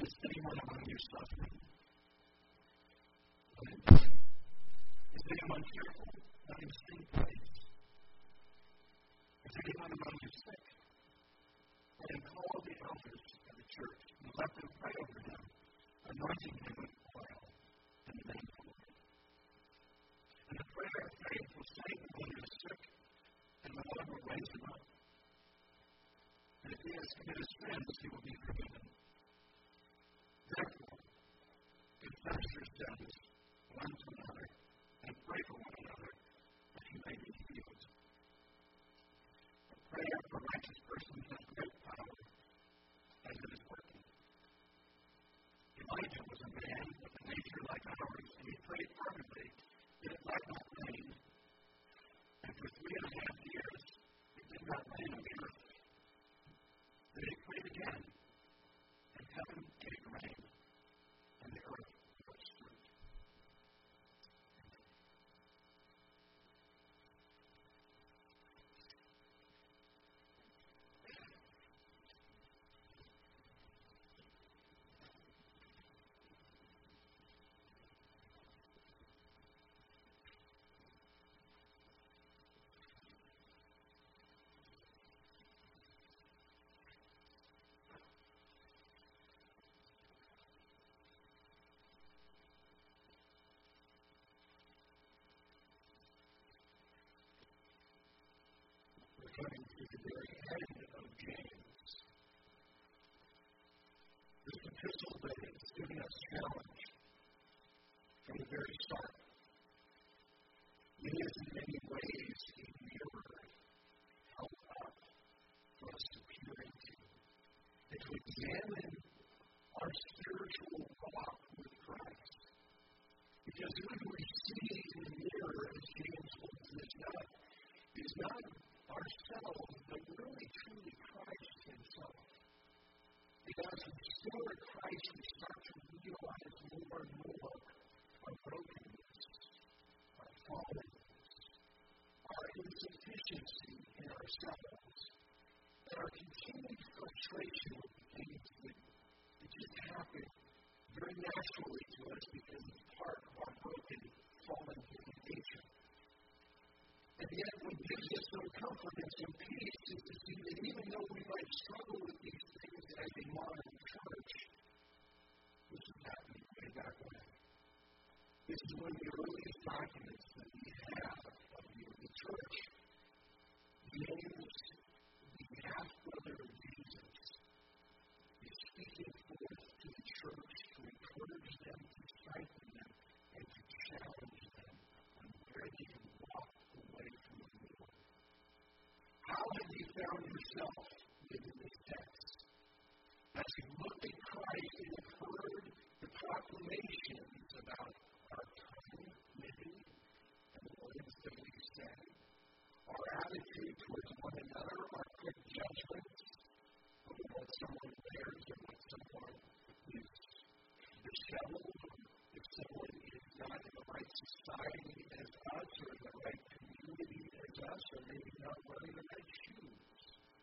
Is anyone among you suffering? Is anyone fearful? Let him sing praise. Is anyone among you sick? Let him call the elders of the church and let them pray over him, anointing him with oil in the name of the Lord. And the prayer of faith will save the one who is sick, and the Lord will raise him up. And if he has committed sins, he will be forgiven. Therefore, confess your sins one to another, and pray for one another, that you may be healed. The prayer of a righteous person has great power, as it is working. Elijah was a man with a nature like ours, and he prayed fervently that it might not rain. And for 3.5 years, it did not rain on the earth. Then he prayed again, and heaven gave rain, and the earth bore fruit. We're coming to the very end of James. This epistle that is giving us challenge from the very start. It is in many ways a mirror held up for us to peer into and to examine our spiritual walk with Christ. Because who we see in the mirror, as James holds this up, is not ourselves, but really truly Christ himself. Because as we stare at Christ, we start to realize more and more our brokenness, our fallenness, our insufficiency in ourselves, and our continued frustration with the things that just happen very naturally to us because it's part of our broken, fallen human nature. And yet, what gives us some comfort and some peace is to see that even though we might struggle with these things as a modern church, this is happening way back when. This is one of the earliest documents that we have of the early church. James, the half-brother of Jesus, is speaking forth to the church to encourage them, to strengthen them, and to challenge them on where they can walk away from the Lord. How have you found yourself within this text? As you look at Christ and have heard the proclamations about our time living and the words that we say, our attitude towards one another, our quick judgments of what someone wears or what someone is disheveled, or if someone is not in the right society as us, or in the right community as us, or maybe not wearing the right shoes.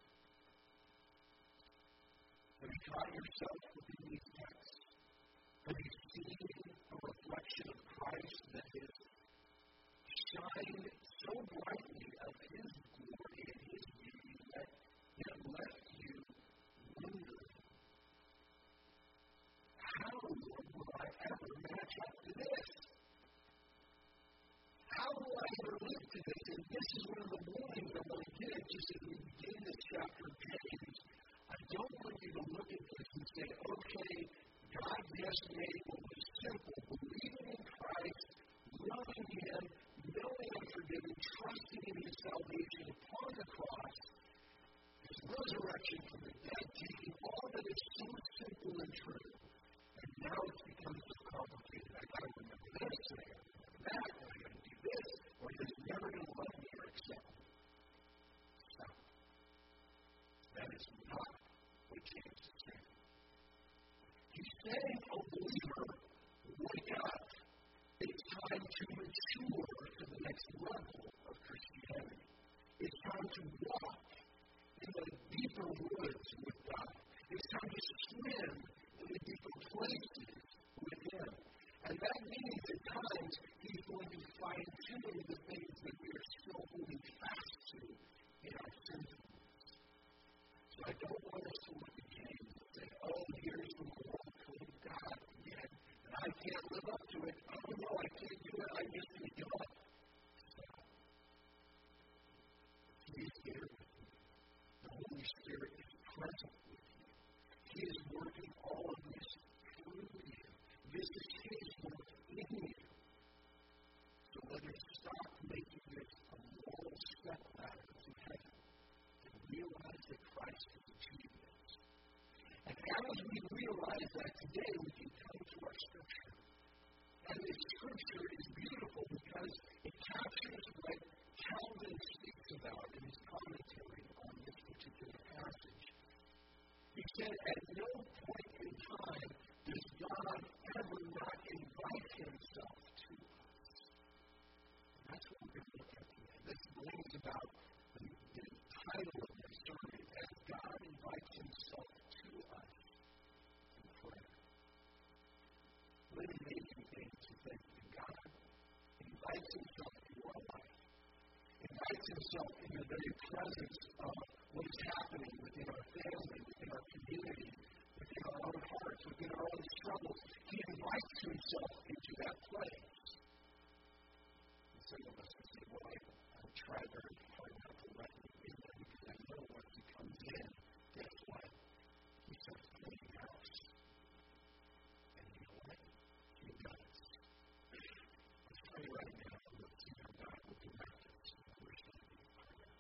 Have you taught yourself within these texts? Have you seen a reflection of Christ that has shined so brightly of His glory and His beauty that it left you wondering, how, Lord, will I ever match up to this? How will I ever live to this? And this is one of the warnings I want to give just as we begin this chapter of James. I don't want you to look at this and say, okay, God just made what was simple, believing in Christ, loving Him, knowing I'm forgiven, trusting in His salvation upon the cross, His resurrection from the dead, taking all that is so simple and true. And now it's become so complicated. I got to remember this, and I got to remember that, and I got to do this, or He's never going to love me or accept me. Stop. That is not what James is saying. He's saying, oh believer, wake up. It's time to mature to the next level of Christianity. It's time to walk in the deeper woods with God. It's time to swim in the deeper realize that today we can come to our Scripture. And this Scripture is beautiful because it captures what Calvin speaks about in his commentary on this particular passage. He said, at no point in time does God ever not invite himself to us. And that's what we're going to look at today. This brings about the title of this sermon, as God invites himself to us in prayer. What an amazing thing to think that God invites himself into our life. Invites himself in the very presence of what is happening within our family, within our community, within our own hearts, within our own struggles. He invites himself into that place. And some of us will say, well, I try very hard not to let him in there because I know once he comes in, guess what? He starts cleaning house. And you know what? He does. Let's pray right now. Let's see how God will direct us in understanding prayer.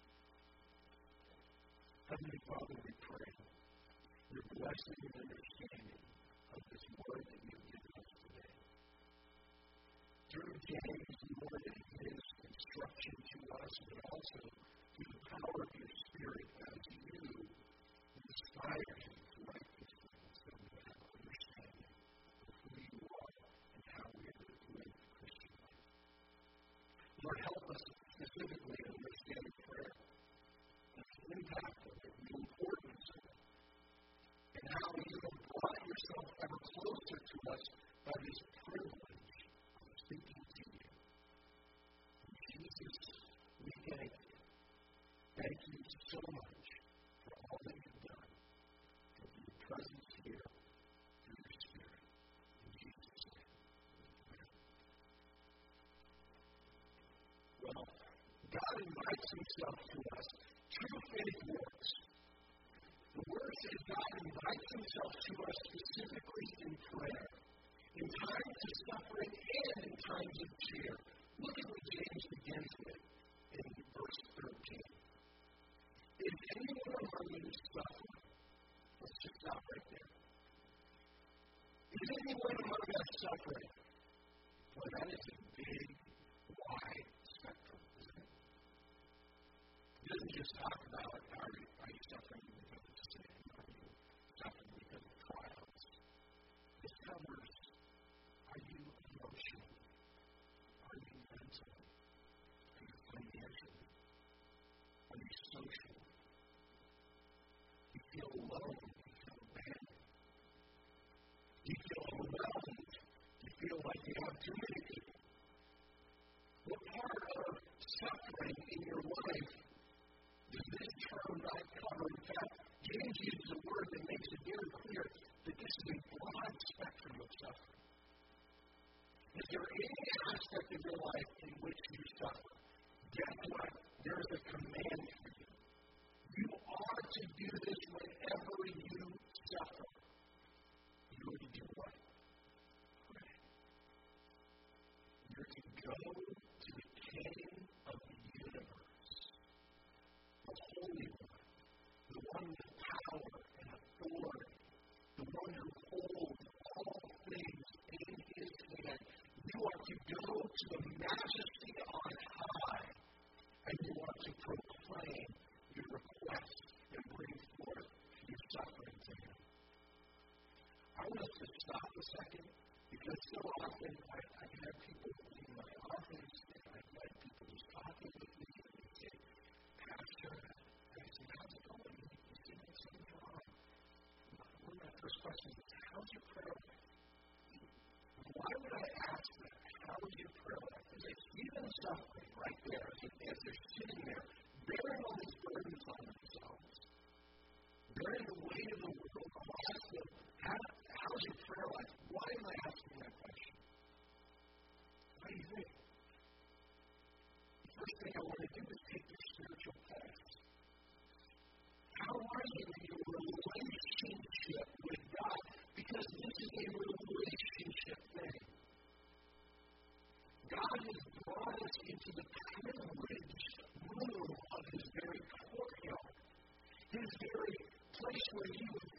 Heavenly Father, we pray your blessing and understanding of this word that you have given us today. Through James, Lord, and his instruction to us, but also through the power of your Spirit as you inspire him to write these things, so we have understanding of who you are and how we are to live the Christian life. Lord, help us specifically to understand prayer and the impact of it, the importance of it, and how you have brought yourself ever closer to us by this privilege of speaking to you. In Jesus, we thank you. Thank you so much for all that you've done, for your presence here through your Spirit. In Jesus' name, amen. Well, God invites himself to us. True faith works. The word says God invites himself to us specifically in prayer, in times of suffering and in times of cheer. Look at what James begins with in verse 13. If anyone among you suffers, let's just stop right there. Is anyone among us suffering? Well, that is a big, wide spectrum, isn't it? It doesn't just talk about are you suffering because of sin, are you suffering because of trials. It covers, are you emotionally, are you mentally, are you financially, are you socially? Do you feel alone? Do you feel abandoned? Do you feel overwhelmed? Do you feel like you have too many people? What part of suffering in your life does this term not cover? In fact, James uses a word that makes it very clear that this is a broad spectrum of suffering. Is there any aspect of your life in which you suffer? Guess what? There is a command for you. You are to do this whenever you suffer. You are to do what? Pray. You're to go to the King of the universe, the Holy One, the one with power and authority, the one who holds all things in his hand. You are to go to the majesty on high, and you are to proclaim your request and bring forth your suffering to him. I want us to stop a second, because so often I have people in my office, and I've had people just talking with me, and they say, Pastor, I say, how's it going? You say, it's going on. One of my first questions is, how's your prayer life? Why would I ask that? How is your prayer life? Because they see them suffering right there, as they're sitting there, bearing all these burdens on themselves, bearing the weight of the world. I'll ask them, how's your prayer life? Why am I asking that question? What do you think? The first thing I want to do is take your spiritual test. How are you in your relationship with God? Because this is a relationship thing. God has brought us into the privileged room of his very courtyard, his very place where he would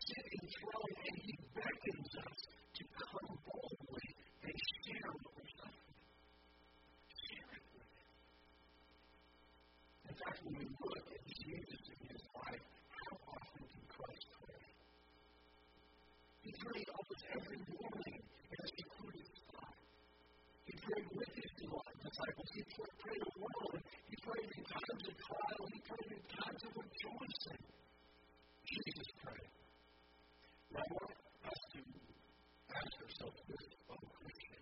when we look at Jesus in his life, how often did Christ pray? He prayed almost every morning as he put his time. He prayed with his disciples. He prayed alone. He prayed in times of trial. He prayed in times of rejoicing. Jesus prayed. Now, I want us to ask ourselves this, fellow Christian.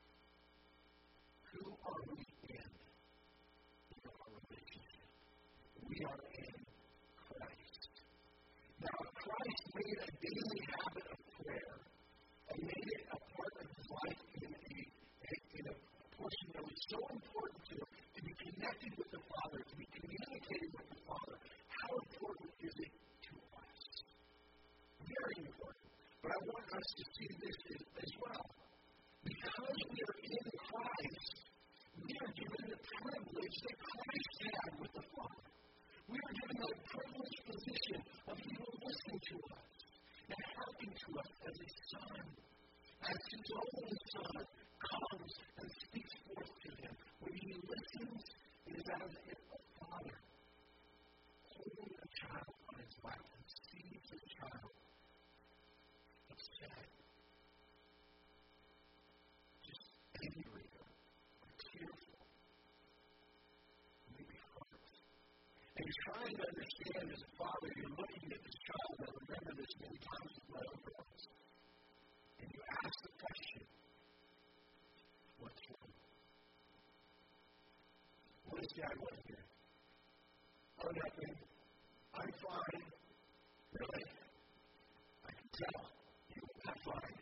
Who are we in our relationship? We are in Christ. Now, Christ made a daily habit of prayer and made it a part of his life in a portion that was so important to him, to be connected with the Father, to be communicating with the Father. How important is it to us? Very important. But I want us to see this as well. Because we are in Christ, we are given the privilege that Christ had with the Father. We are given the privileged position of He will listen to us and hearken to us as a son, as His only Son comes and speaks forth to Him. When He listens, it is as if a father holding a child on his lap and sees his child upset, just angry or tearful, maybe hurt. And you're trying to understand as a father, you're looking at this child, and I remember this many times with my own girls, and you ask the question, what's wrong? What is Dad want to hear? Oh, nothing. I'm fine. Really? I can tell. You're not fine.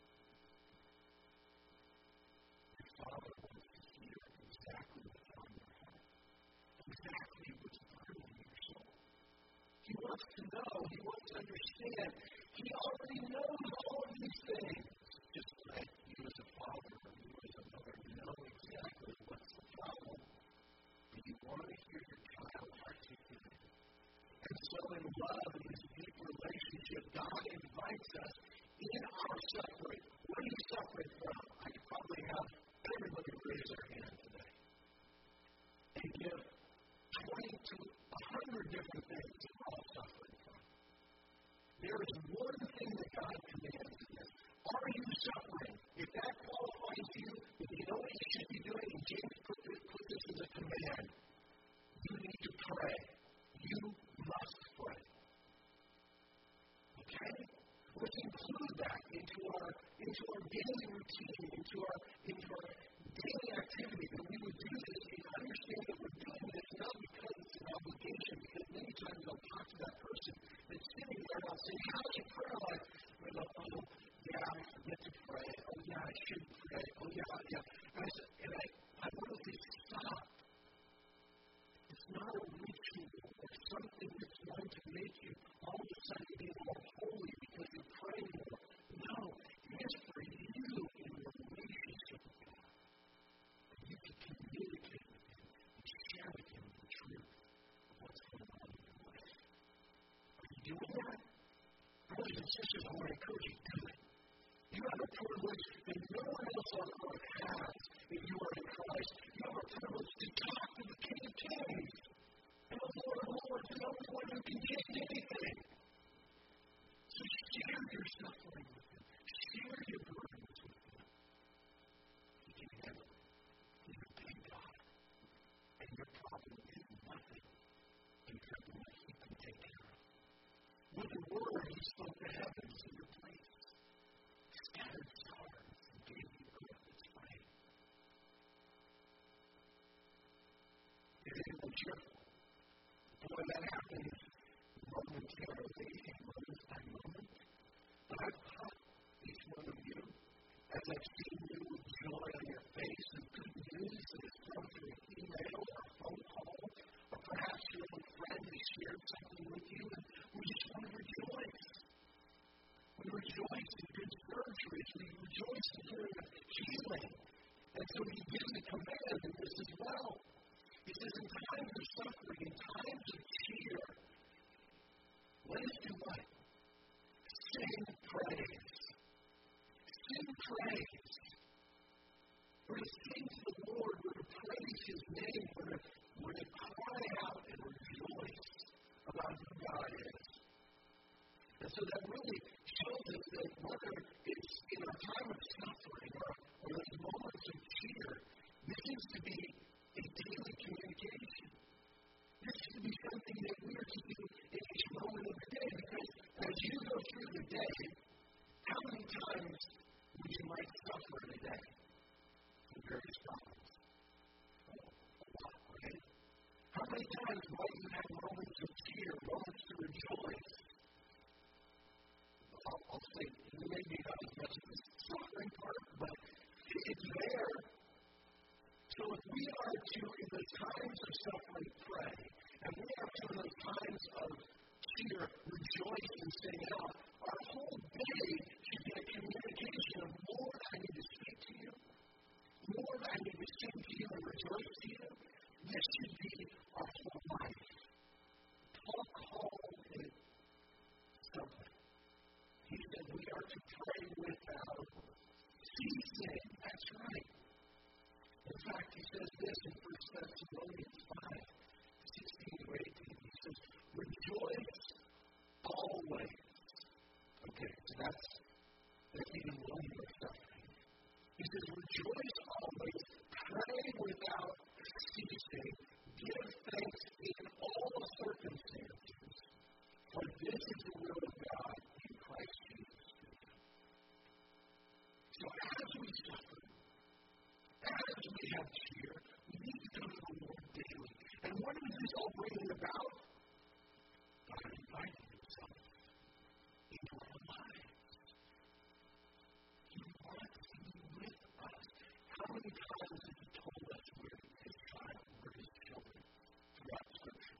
Your Father wants to hear exactly what's on your heart. Exactly what's burning your soul. He wants to know. He wants to understand. He already knows all of these things. Just like you as a father or you as a mother know exactly what's the problem. But you want to hear your child articulate. And so in love and this deep relationship, God invites us in our suffering. What are you suffering from? I could probably have everybody raise their hand today and give 20 to 100 different things that we're all suffering from. There is one thing that God commands in this. Are you suffering? If that qualifies you, if you know what you should be doing, and James put this as a command, you need to pray. You must pray. Okay? Let's include that into our daily routine, into our daily activity, that we would do this and understand that we're doing this not because it's an obligation, because many times I'll talk to that person that's sitting there and I'll say, how's your prayer life? And they'll go, oh, yeah, I forget to pray. Oh, yeah, I should pray. Oh, yeah. And I want to say, stop. It's not a ritual or something that's going to make you all of a sudden be more holy because you're praying more. No, it is for you in your relationship with God. That you can communicate with Him and share with Him the truth of what's going on in your life. Are you doing that? Brothers and sisters, I want to encourage you to do it. You have a privilege that no one else on earth has if you are in Christ. You have a privilege to talk to the King of Kings and the Lord of Lords, the only one who can change anything. So share your suffering with Him. Share your burdens with Him. He can handle it. He's a big God. And your problem is nothing compared to what He can take care of. With the word, He spoke the heavens in your place. Scattered stars and gave you earth its rain. Is anyone cheerful? Boy, that happens momentarily, moment by moment. But I've taught each one of you, as I've seen you with joy on your face and good news that has come through an email or a phone call, or perhaps your own friend has shared something with you, and we just want to rejoice. We rejoice in good surgeries. We rejoice in hearing of healing. And so He gives a command in this as well. He says, in times of suffering, in times of cheer, let us do what? Sing praise. Sing praise. We're to sing to the Lord. We're to praise His name. We're to cry out and we are to pray without ceasing. That's right. In fact, he says this in 1 Thessalonians 5:16-18. He says, rejoice always. Okay, so that's even one more stuff. He says, rejoice always, pray without ceasing, give thanks in all circumstances, for this is the will of God in Christ Jesus. So as we suffer, as we have cheer, we need to come to the Lord daily. And what is this all bringing about? God inviting himself into our lives. He wants to be with us. How many times has he told us we're his child, we're his children throughout Scripture?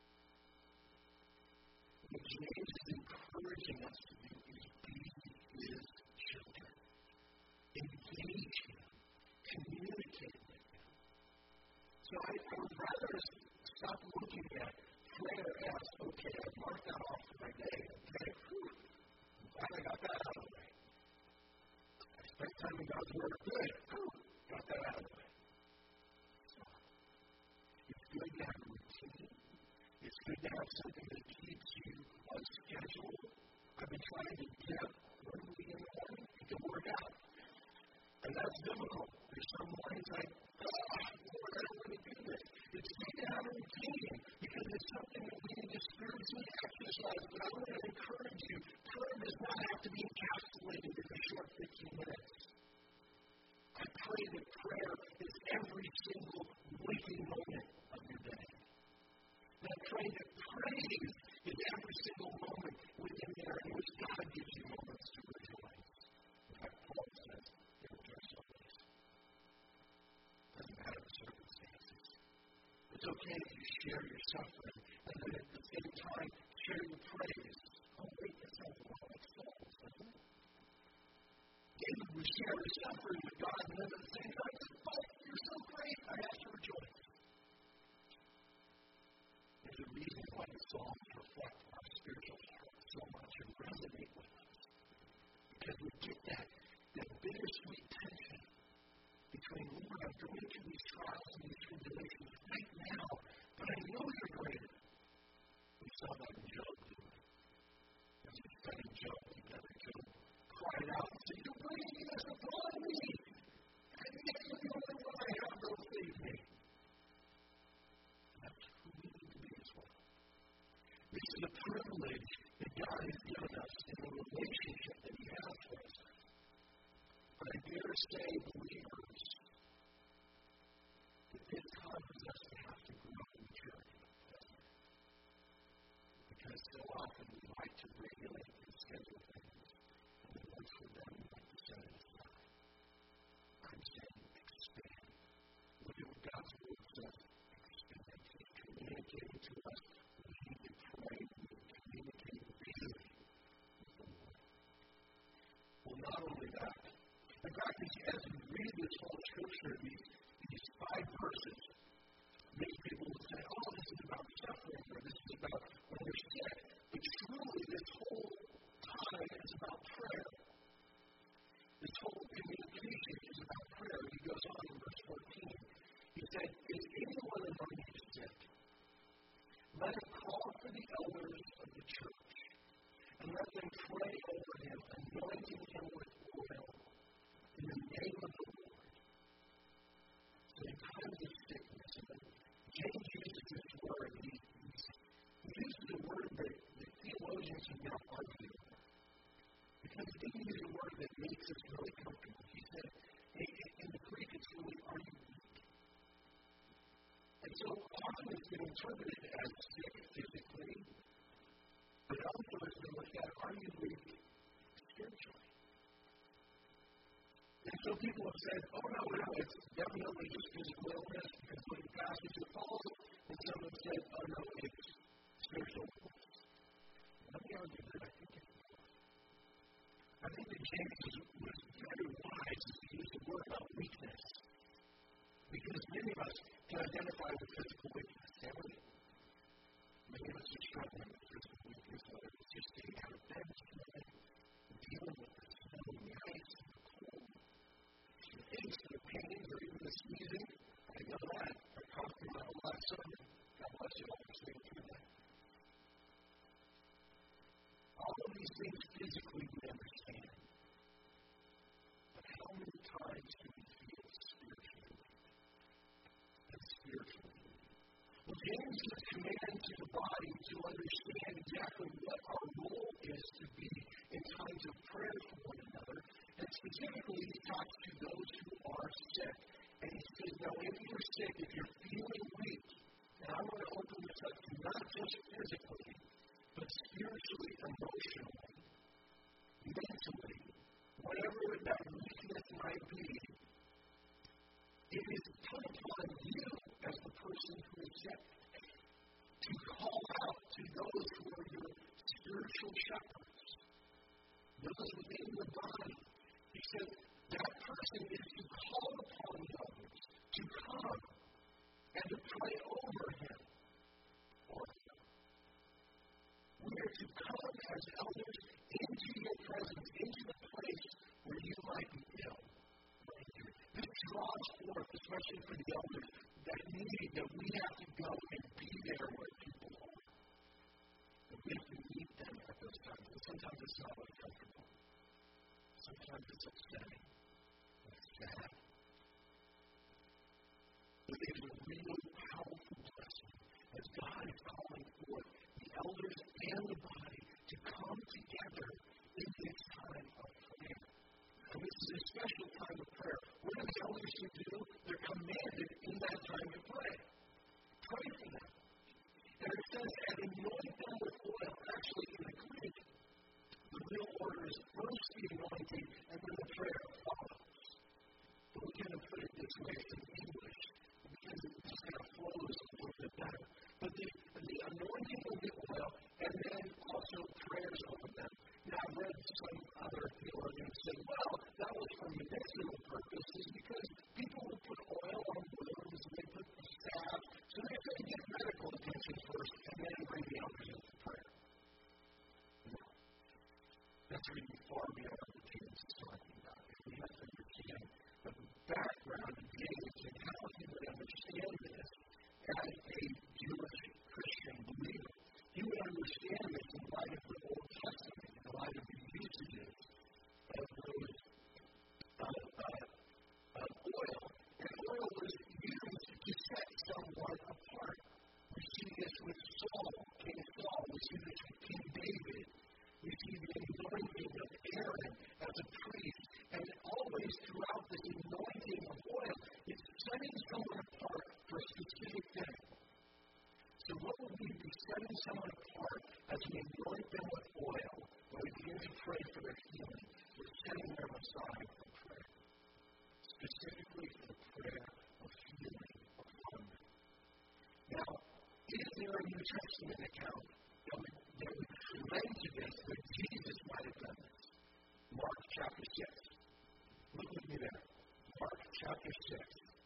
What James is encouraging us to do is be his children. Engage him. Communicate with him. So I would rather stop looking at prayer as, okay, I've marked that off for my day, okay? I'm glad I got that out of the way. I spent time in God's Word, good, got that out of the way. So, it's good to have a routine. It's good to have something that keeps you on schedule. I've been trying to get early in the morning to work out. And that's difficult. There's some mornings like, Lord, I don't want to do this. It's good to have a routine because it's something that we need to spiritually exercise. But I want to encourage you, prayer does not have to be encapsulated in a short 15 minutes. I pray that prayer is every single waking moment of your day. And I pray that praise is every single moment within there in which God gives you moments to rejoice. In fact, Paul says, doesn't matter the circumstances. It's okay if you share your suffering and then at the same time share your praise. Oh, wait, that sounds a lot like Saul, doesn't it? David would share his suffering with God and then at the same time say, oh, you're so great, I have to rejoice. There's a reason why the Psalms reflect our spiritual heart so much and resonate with us. Because we get that bittersweet tension between, Lord, I'm going through these trials and these tribulations right now, but I know you're greater. We saw that in Job, too. As we studied Job together, Job cried out and said, your weightiness upon me, and yet you're the only one I have, don't save me. That's who we need to be as well. This is a privilege that God has given us in the relationship that he has for us. But I dare say, believers, that this causes us to have to grow in maturity. Because so often we like to regulate and schedule things, and then once we're done, we like to set it aside. I'm saying expand. Look at what God's Word says. Expand. He's communicating to us. We need to pray. We need to communicate daily with the Lord. Well, not only that, in fact, as you read this whole scripture, these 5 verses, many people will say, oh, this is about suffering, or this is about when we're sick. But truly, this whole time is about prayer. This whole communication is about prayer. He goes on in verse 14. He said, is anyone among you sick? Let him call for the elders of the church, and let them pray over him, anointing him with oil in the name of the Lord. So in times of sickness, James uses this word. He uses a word that theologians have now argued over. Because he didn't use a word that makes us really comfortable. He said, hey, in the Greek, it's really, are you weak? And so often it's been interpreted as sick physically, but also it's been looked at, are you weak spiritually? And so people have said, oh, no, it's definitely just physical illness because when you pass it, you fall. And some have said, oh, no, it's spiritual illness. Let me argue that I think it's both. I think that James was very wise to use the word about weakness. Because many of us can identify with physical weakness, can't we? Many of us are struggling with physical weakness, whether it's just getting out of bed, dealing sneezing. I know that. I coughed through my whole last sermon. God bless you all for staying through that. All of these things physically we understand. But how many times do we feel spiritually and spiritually? Well, James gives command to the body to understand exactly what our role is to be in times of prayer for one another. And specifically, he talks to those who are sick. And he says, now, if you're sick, if you're feeling weak, and I want to open this up to not just physically, but spiritually, emotionally, mentally, whatever that weakness might be, it is put upon you as the person who is sick to call out to those who are your spiritual shepherds, those within the body. He said that person is to call upon the others to come and to pray over him or her. We are to come as elders into your presence, into the place where you might be ill. This draws forth, especially for the elders, that need that we have to go and be there where people are. That we have to meet them at those times. And sometimes it's not always comfortable. Sometimes it's upsetting. It's sad. But it is a really powerful blessing as God is calling forth the elders and the body to come together in this time of prayer. And this is a special time of prayer. What are the elders to do? They're commanded in that time to pray. Pray for them. And it says, and anoint them with oil. Actually, in the Greek, the real order is first the anointing and then the prayer follows. But we kind of put it this way in English because it just kind of flows a little bit better. But the anointing of the oil and then also prayers over them. Now, I've read some other theologians say, well, that was for medicinal purposes because people would put oil on wounds and they put the salve. So they had to get medical attention first and then bring the elders into prayer. No. That's really far beyond what James is talking about. If we have to understand the background of James and how he would understand this as a Jewish Christian believer, he would understand this in light of the Old Testament, in light of the usages of those of oil. And oil was used to set someone apart. We see this with Saul, King Saul. We see this with King David. We see the anointing of Aaron as a priest. And always throughout this anointing of oil, it's setting someone apart for a specific thing. So what would we be setting someone apart as we anoint them with oil, when we begin to pray for their healing? We're setting them aside for prayer. Specifically for the prayer of healing upon them. Now, is there a New Testament account that would lend to this that Jesus might have done this? Mark chapter 6. Look with me there. Mark chapter 6.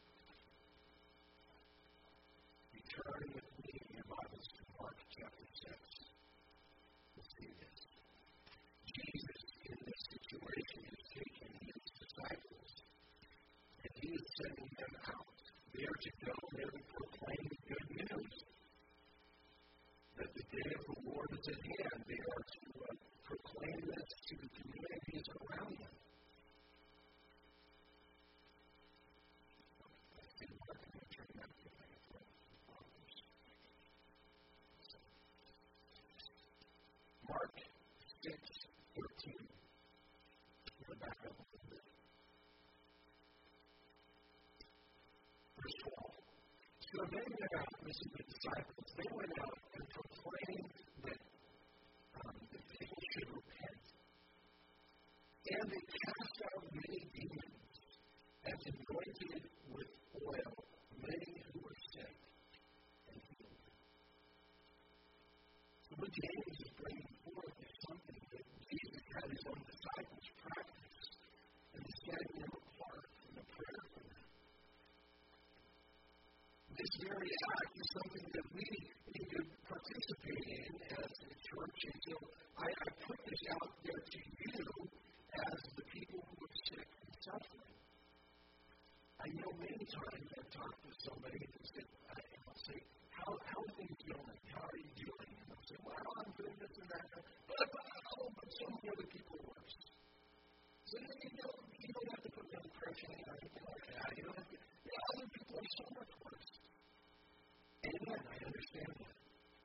You turn with me in your Bibles to Mark chapter 6. Let's see this. Jesus, in this situation, is taking his disciples and he is sending them out. They are to go there to proclaim the good news. That the day of the Lord is at hand. They are to proclaim this to the communities around them. Mark 6:13. We're back up a little bit. Verse 12. So they went out, this is the disciples, they went out and proclaimed that the people should repent. And they cast out many demons and anointed with oil many who were sick and healed them. So what James is bringing forth is something that Jesus had his own disciples practice, and he's setting them apart in the prayer for them. This very act is something that we need to participate in as a church, and so I put this out there to you as the people who are sick and suffering. I know many many times I've talked with somebody and I'll say, how are things going? How are you doing? And they'll say, well, I'm doing this and that. But so many other people are worse. So you don't have to put them in pressure or anything like that. You don't have to, other people are so much worse. And again, I understand that.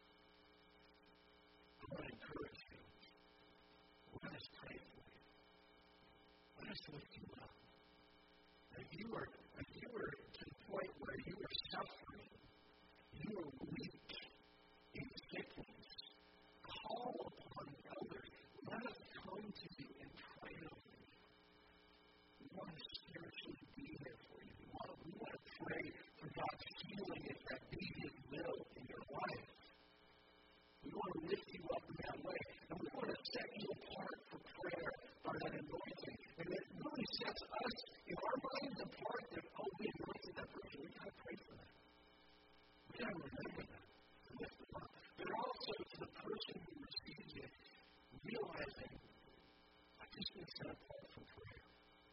I want to encourage you. Let us pray for you. Let us lift you up. If you are to the point where you are suffering, you are weak in sickness, call upon others. Let us come to you and pray over you. We want to spiritually be there for you. We want to pray for God's healing if that be His will in your life. We want to lift you up in that way. And we want to set you apart for prayer by that anointing. And it really sets us in our minds apart that, we anointed that person. We got to pray for that. We got to remember that and lift them up. But also to the person who receives it, realizing, I've just been set apart for prayer.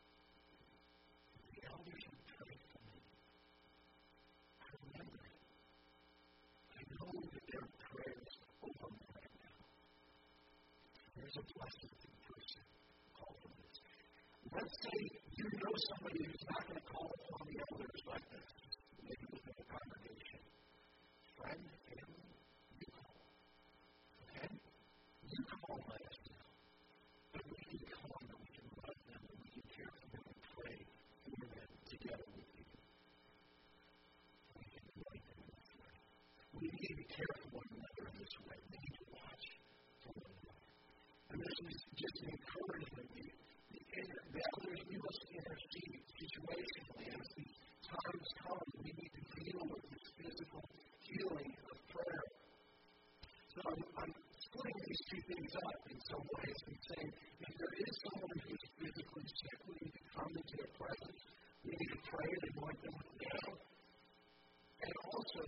The elders who pray for me, I remember it. I know that their prayers over me right now. There's a blessing to the person who calls on this. Let's say you know somebody who's not going to call upon the elders like this, maybe within the congregation. Friend, family, you call. Okay? You call let us know. But we can call them, we can love them, and we can care for them and pray for them together with you. We can anoint them in this way. We need to be careful one another in this way. We need to watch for one another. And this is just an encouragement. The elders, we must intercede situationally. As these times come, we need to deal with this physical healing of prayer. So I'm splitting these two things up in some ways and saying, if there is someone who's physically sick, we need to come into their presence. We need to pray and anoint them with oil. And also,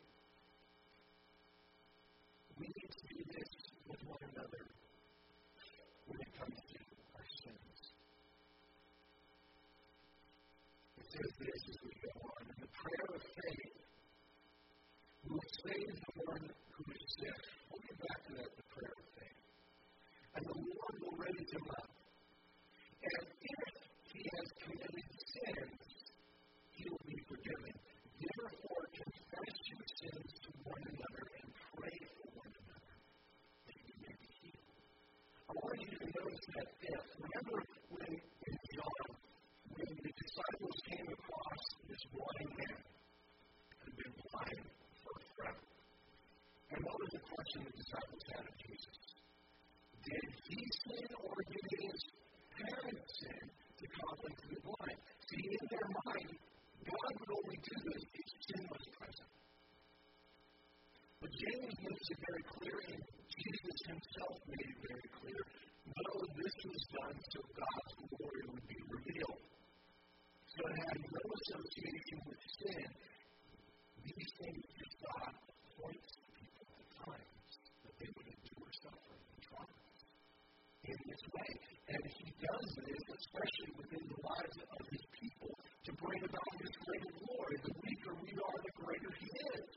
we need to do this with one another when it comes to our sins. It says this as we go on. In the prayer of faith, we will save the one who is sick. We'll get back to that, the prayer of faith. And the Lord will raise him up. And if he has committed sins, he will be forgiven. Therefore, confess your sins to one another and pray for one another that you may be healed. I want you to notice that if. Remember when in John, when the disciples came across this blind man who had been blind for forever. And what was the question the disciples had of Jesus? Did he sin or did his parents sin to cause him to be blind? See, in their mind, God would only do this if sin was present. But James makes it very clear, and Jesus himself made it very clear, no, this was done so God's glory would be revealed. So it had no association with sin. These things that God points people to times that they would endure suffering and trials in this way. And he does this, especially within the lives of his people, to bring about his greater glory. The weaker we are, the greater he is.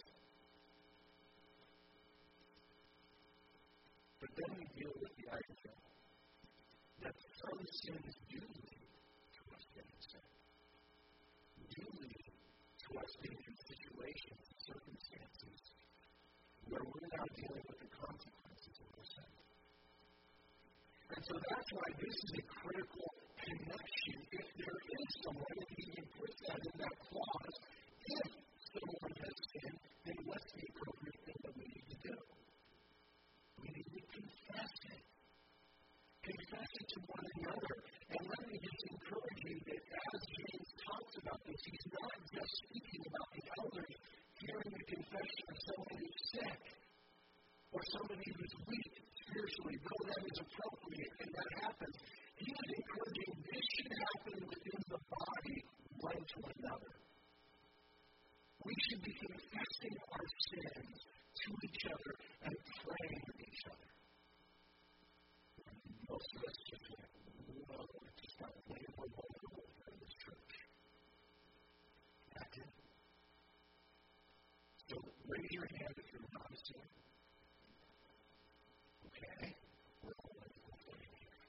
But then we deal with the idea that some sins do lead to us getting sick. Do lead to us being in situations and circumstances where we're now dealing with the consequences of our sin. And so that's why this is a critical connection. If there is someone, and he even puts that in that clause, if someone has sinned, then what's the appropriate thing that we need to do? We need to confess it. Confess it to one another. And let me just encourage you that as James talks about this, he's not just speaking about the elders hearing the confession of someone who's sick or somebody who's weak spiritually, though that is appropriate and that happens. He is encouraging this should happen within the body one to another. We should be confessing our sins to each other and praying with each other. Most of us just like, well, it's just not the way we're vulnerable in this church. Raise your hand if you're not a sinner. Okay? We're all in the same here.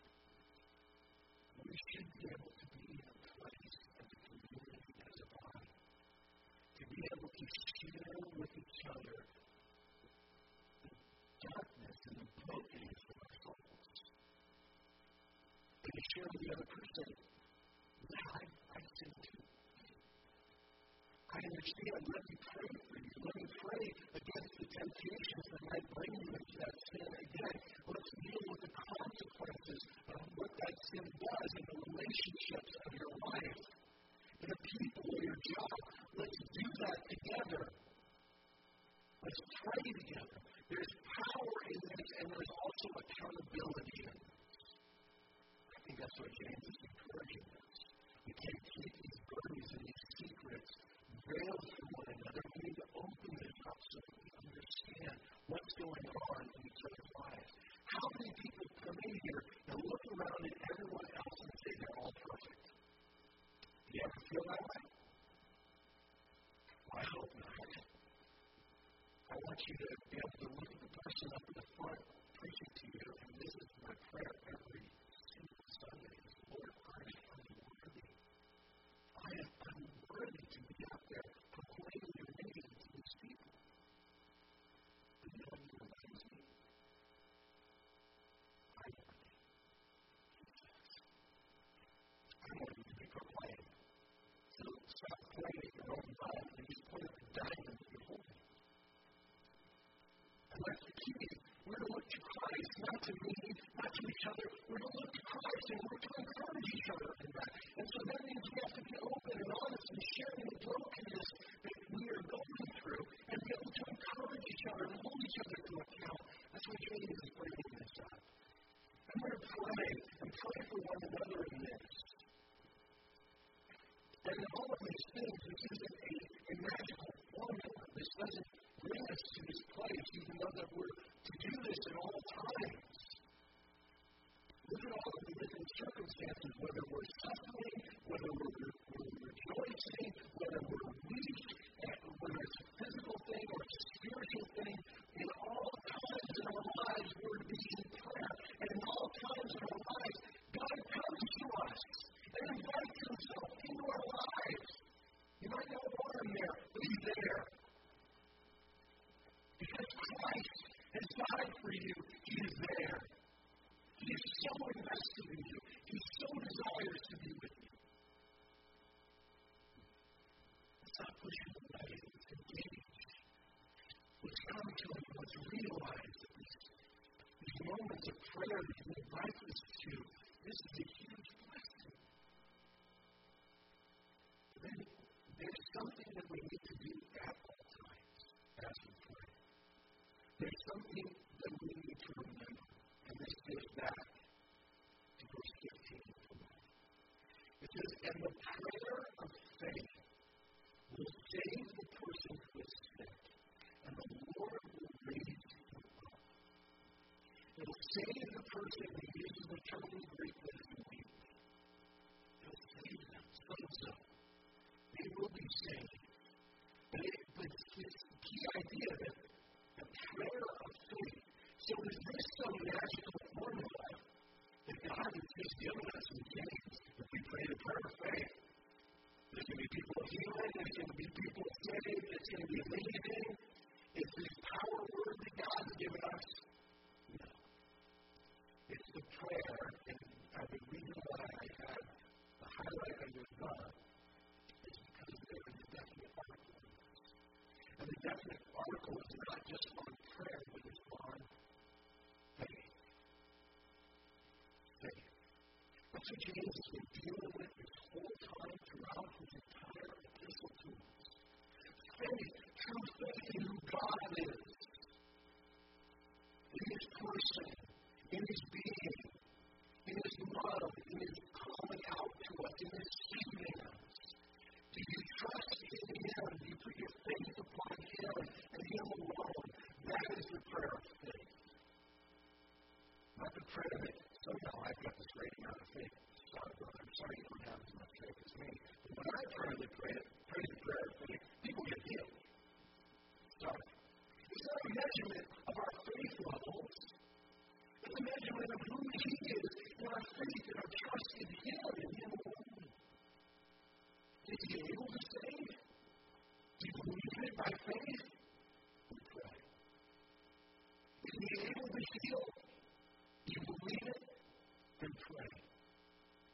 We should be able to be in a place as a community, as a body, to be able to share with each other the darkness and the brokenness of our souls. And to share with the other person, yeah, I sin too. I understand. Let me pray for you. Let me pray against the temptations that might bring you into that sin again. Let's deal with the consequences of what that sin does in the relationships of your life, in the people of your job. Let's do that together. Let's pray together. There's power in this, and there's also accountability in this. I think that's what James is encouraging us. We can't keep these burdens and these secrets veiled from one another. We need to open this up so that we understand what's going on in each other's lives. How many people come in here and look around at everyone else and say they're all perfect? Do you ever feel that way? Well, I hope not. I want you to be able to look at the person up in the front preaching to you, and this is my prayer every single Sunday. Lord, I am worthy. I am unworthy to be out there proclaiming your name to these people. But you know what reminds me? I'm worthy. I'm worthy to be proclaimed. So stop pointing at your own life and just point at the diamond that you're holding. And that's the key. We're to look to Christ, not to me, not to each other. We're to look to Christ, and we're to encourage each other in that. And so that means we have to be open and honest and sharing the brokenness that we are going through and be able to encourage each other and hold each other to account. That's what James is bringing this up. And we're to pray and pray for one another in this. And in all of these things, this isn't a magical formula. This doesn't bring us to this place, even though that we're to do this at all times. Look at all of the different circumstances, whether we're suffering, whether we're rejoicing, whether we're weak, whether it's a physical thing or it's a spiritual thing. In all times in our lives, we're to be in prayer. And in all times in our lives, God comes to us and invites himself into our lives. You might not want him there, but he's there. Because Christ has died for you, he is there. He is so invested in you. He so desires to be with you. Let's not push him away. Let's engage. Let's come to him. Let's realize that these moments of prayer that he invites us to, this is a huge blessing. Then there's something that we need to do at all times as we pray. There's something that we need to remember, and this goes back to verse 15. It says, and the prayer of faith will save the person who is sick, and the Lord will raise him up. It will save the person who uses the term in Greek that is weak. It will save them. So. They will be saved. But it's the key idea that the prayer of faith. So is this some magical formula that God has just given us in James? If we pray the prayer of faith, there's going to be people healing, there's going to be people saved, it's going to be amazing. It's this power word that God has given us. No. It's the prayer, and the reason why I had the highlight under God is because there is a definite article in this. And the definite article is not just on prayer, but it's on faith. Faith. That's what James has been dealing with this whole time throughout his entire epistle to us. Faith, true faith in who God is, in his person, in his being, in his love, in his calling out to us, in his saving us. Do you trust in him? Do you put your faith upon him and him alone? That is the prayer of faith. Not the prayer that somehow I've got this rating out of faith. Sorry, brother. I'm sorry you don't have as much faith as me. But when I pray the prayer of faith, people get healed. Sorry.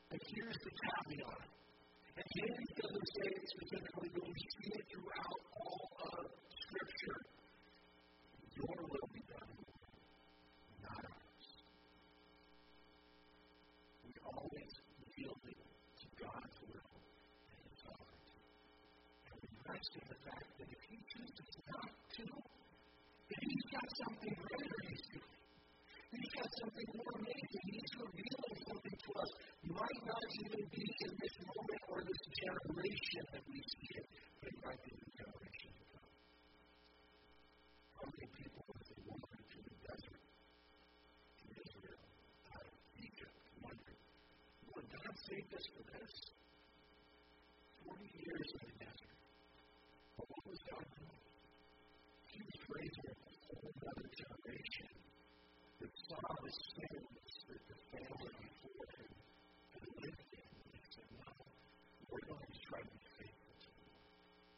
And here's the caveat. And James doesn't say it specifically, but we see it throughout all of Scripture. Your will be done, not ours. We always yield it to God's will and His authority. And we rest in the fact that if He chooses not to, then He's got something greater He's doing. He's got something more amazing. He's revealing something to us. Might not even be in this moment or this generation that we see it, but it might be the generation to come. How many people as they wandered through the desert in Israel, out of Egypt, wondering, Lord, God saved us for this? 40 years in the desert. But what was God doing? He was raising up a whole other generation that saw the sins that the family before him had lived in. And he said, no, we're going to try to be faithful to the Lord.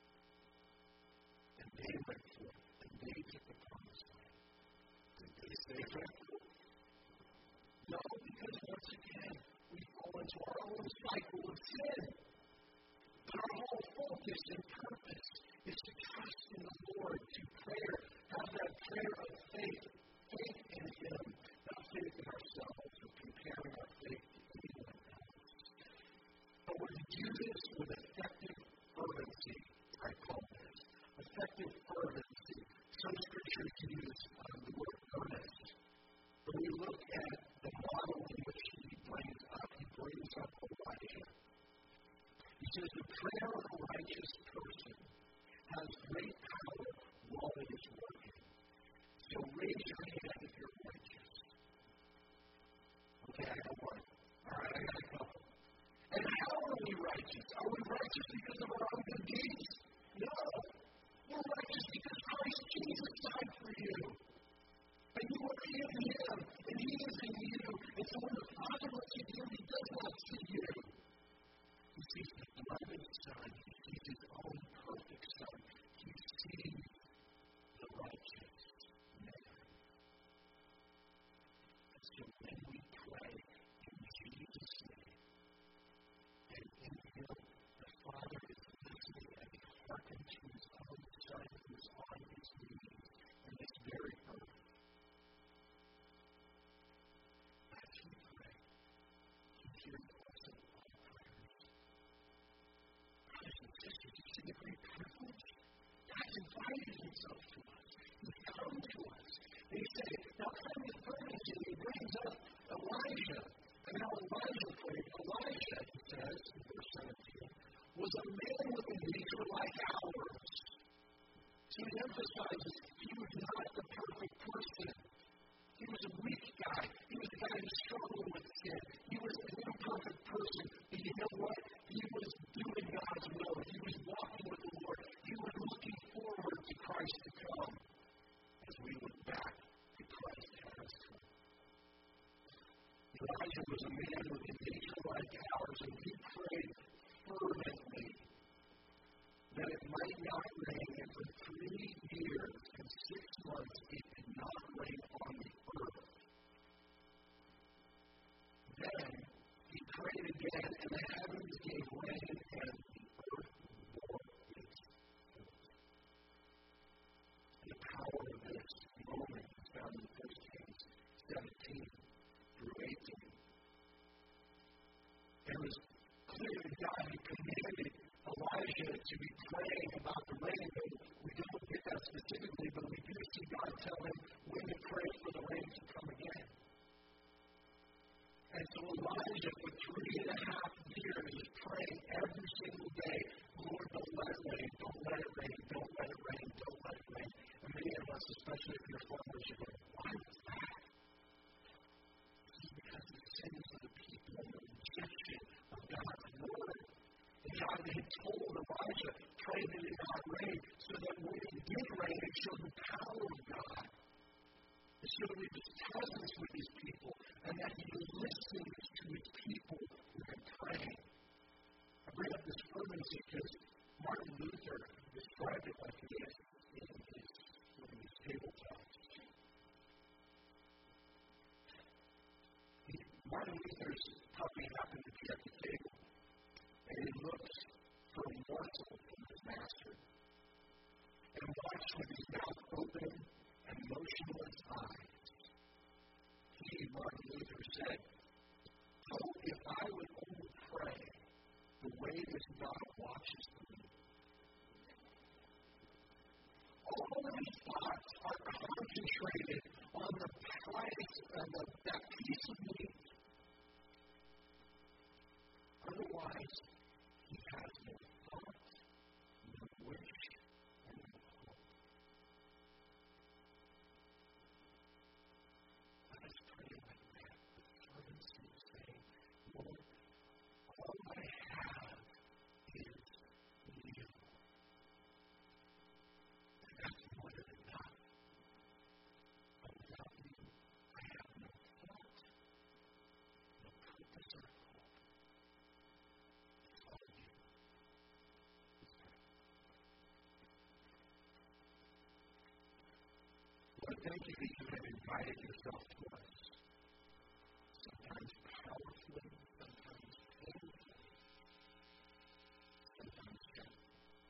And they went forth, and they took the promised land. Did they stay faithful? No, because once again, we fall into our own cycle of sin. But our whole focus and purpose is to trust in the Lord, to prayer, have that prayer of faith in Him, not faith in ourselves, or comparing our faith to anyone else. But we're to do this with effective fervency, I call this. Effective fervency. Some scriptures use the word earnest. But we look at the model in which he brings up Elijah. He says, the prayer of a righteous person has great power while it is working. So raise your hand if you're righteous. Okay, I got one. All right, I got a couple. And how are we righteous? Are we righteous because of our own good deeds? No. We're righteous because Christ Jesus died for you. And you are in Him, and He is in you. And so when the Father looks at you, He does not see you. He sees the beloved Son. He sees His own perfect Son. He sees the righteous man. And so when we pray in Jesus' name, and in Him, the Father is listening and He hearkens to His own Son who is on His knees in this very earth. As we pray, He hears us in all prayers. Brothers and sisters, you see the great privilege? God's invited Himself to us. He's come to us. And He said, now come with fervency. He brings up Elijah. And how Elijah prayed. Elijah, he says, in verse 17, was a man with a nature like ours. So he emphasizes he was not the perfect person. He was a weak guy. He was a guy who struggled with sin. He was an imperfect person. But you know what? He was doing God's will. He was walking with the Lord. He was looking forward to Christ to come as we look back to Christ has come. Elijah was a man with a nature like ours, and he prayed fervently that it might not rain, and for 3 years and 6 months it did not rain on the earth. Then he prayed again, and the heavens gave rain, and the earth bore its fruit. The power of this moment is found in 1 Kings 17 through 18. It was clear that God had commanded Elijah to be praying about the rain, but we don't get that specifically, but we do see God tell him when to pray for the rain to come again. And so Elijah, for 3.5 years, is praying every single day, Lord, don't let it rain, don't let it rain, don't let it rain, don't let it rain. And many of us, especially if you're farmers, you're going, why is that? This is because of the sins of the people and the rejection of God's word. And God had told Elijah, pray that it not rain, so that when it did rain, it showed the power of God. It showed His presence with His people, and that He listens to His people who are praying. I bring up this fervency because Martin Luther described it like this in his tabletops. Martin Luther's probably happened to be at the touches the meat. All of these thoughts are concentrated on the price of that piece of meat. Otherwise, he has no thought, no wish, and no hope. Let us pray like that with fervency, saying, Lord, all I have is you. And that's more than enough. But without you, I have no thought, no purpose, or hope. It's all you. Lord, thank you that you have invited yourself to us, sometimes powerfully, sometimes painfully, sometimes gently.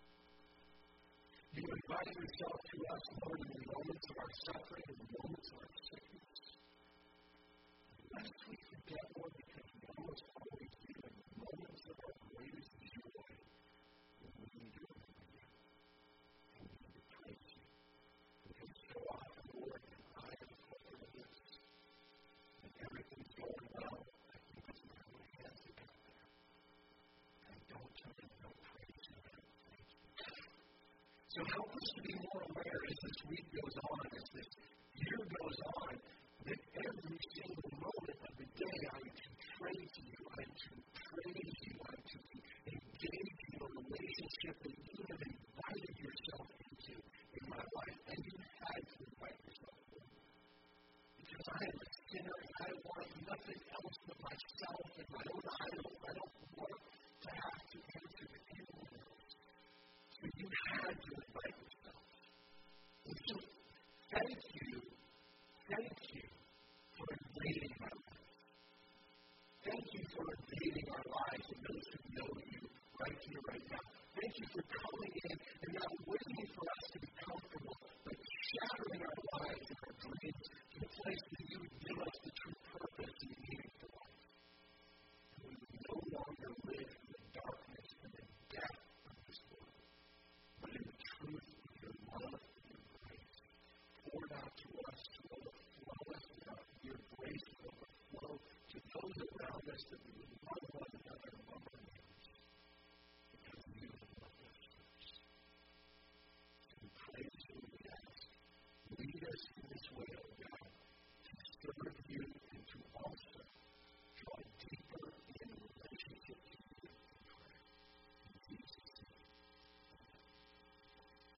You invite yourself to us, Lord, in the moments of our suffering, in the moments of our sickness. Lest we forget, Lord, because we almost always do, in the moments of our greatest joy, when we need to remember you, and we need to praise you. Because so often, Lord, when I am full of this, and everything's going well, I think it's my own hands that got there. And I don't turn no praise and no thank you. So help us to be more aware as this week goes on, as this year goes on, that every single moment of the day I'm to praise you, I'm to praise you, I'm to engage in a relationship that you have invited yourself into in my life. And you had to invite yourself in. Because I am a sinner and I want nothing else but myself and my own idol. I don't want to have to answer to anyone else. So you had to invite yourself. And so thank you for invading my life. Thank you for invading our lives and those who know you right here, right now. Thank you for coming in and not waiting for us to be comfortable, but shattering our lives and our dreams to the place that you would give us the true purpose and meaning for life. And we would no longer live in the darkness and the death of this world, but in the truth of your love and your grace, poured out to us to overflow us, and your grace to overflow to those around us, that we would